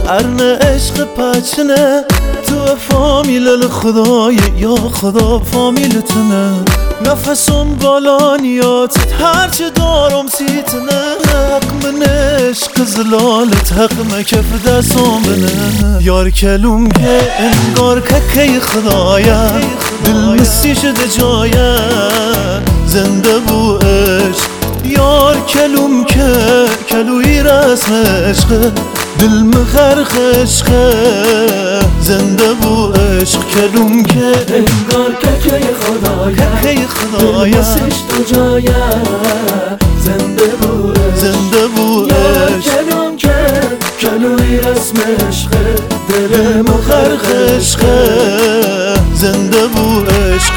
ارن عشق پچنه تو فامیل الخدای یا خدا فامیلتنه نفسم بالانیاتت هرچه دارم سیتنه حق من عشق زلالت حق مکف دستم بنه یار کلوم که انگار که خدایه دل مسی شده جایه زنده بو عشق یار کلوم که کلوی رسم عشقه دل مخرخ عشقه زنده بو عشق کلوم که انگار که خدایه مسیش تو جایه زنده بو عشق یار کلوم که کلوی رسم عشقه دل مخرخ عشقه زنده بو عشق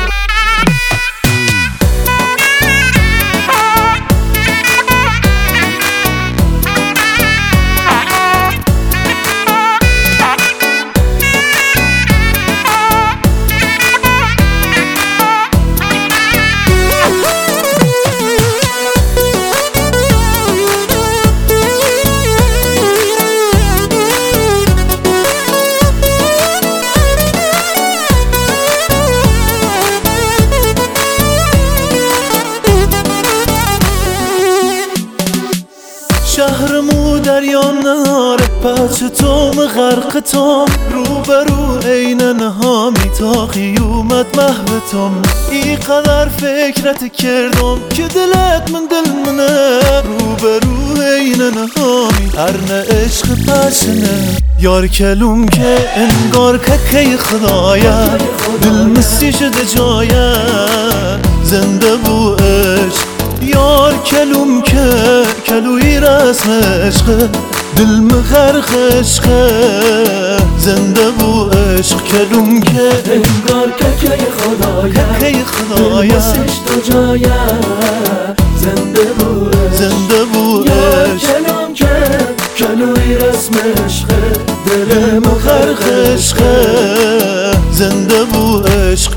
شهرمو دریا ناره پچه توم غرق توم روبرو عین نهامی تا قیومت محوتم ای قدر فکرت کردم که دلت من دل منه روبرو عین نهامی ارن عشق پچنه یار کلوم که انگار که خدایه دل مسی شده جایه زنده بو عشق یار کلوم که کلوی رسم عشقه دل مخرخ عشقه زنده بو عشق کلوم که انگار که خدایه مسیش تو جایه زنده بو عشق یار کلوم که کلوی رسم عشقه دل مخرخ عشقه زنده بو عشق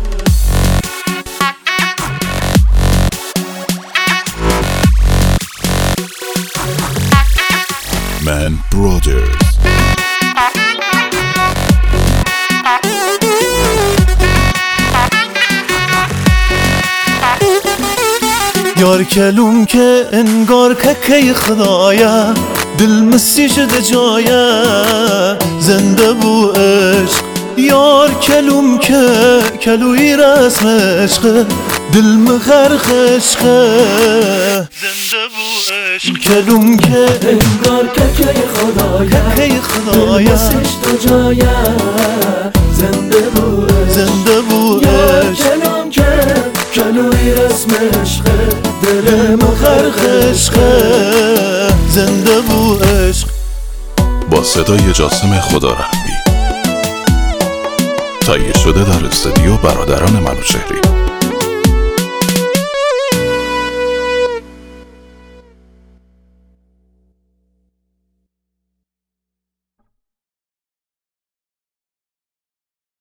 Man Brothers. یار کلوم که انگار که خدایه دل مسی شده جایه زنده بو عشق یار کلوم که کلوی رسم عشقه دل مخرخ عشقه زنده بو عشق کلوم که انگار که خدایه مسیش تو جایه زنده بو عشق کلوم که کلوی رسم عشقه دل مخرخ عشقه زنده بو عشق با صدای جاسم خدارحمی تهیه شده در استودیو برادران منوچهری.